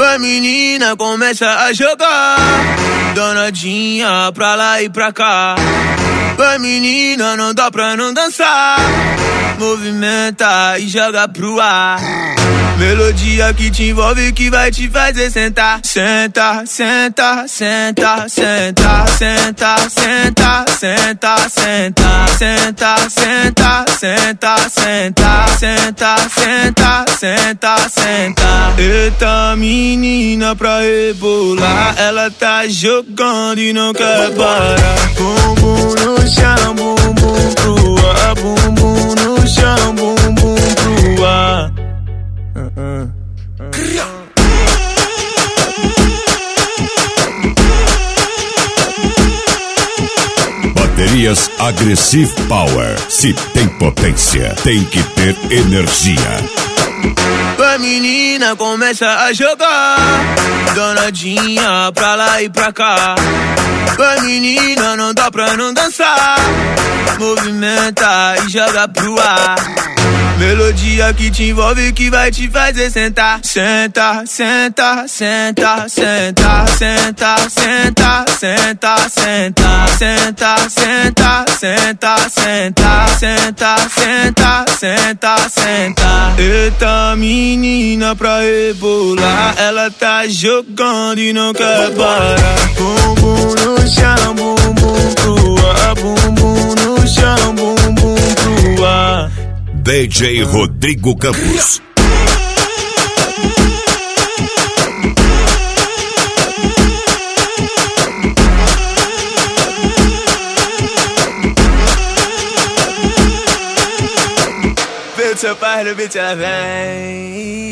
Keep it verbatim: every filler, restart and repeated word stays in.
A menina começa a jogar, danadinha pra lá e pra cá. A menina não dá pra não dançar, movimenta e joga pro ar. Melodia que te envolve, que vai te fazer sentar. Senta, senta, senta, senta, senta, senta, senta, senta, senta, senta, senta, senta, senta, senta, senta, senta. Eita menina pra rebolar, ela tá jogando e não quer parar. Bumbum no chão, bumbum pro ar, bumbum no chão, bumbum pro ar. Baterias Aggressive Power. Se tem potência, tem que ter energia. A menina começa a jogar, danadinha pra lá e pra cá. A menina não dá pra não dançar, movimenta e joga pro ar. Melodia que te envolve, que vai te fazer sentar. Senta, senta, senta, senta, senta, senta, senta, senta, senta, senta, senta, senta, senta, senta, senta, senta. Eita menina pra rebolar, ela tá jogando e não quer parar. Bumbum no chão, bumbum pro ar, bumbum no chão, bumbum pro ar. D J Rodrigo Campos. Vê o seu pai no beat, ela vem.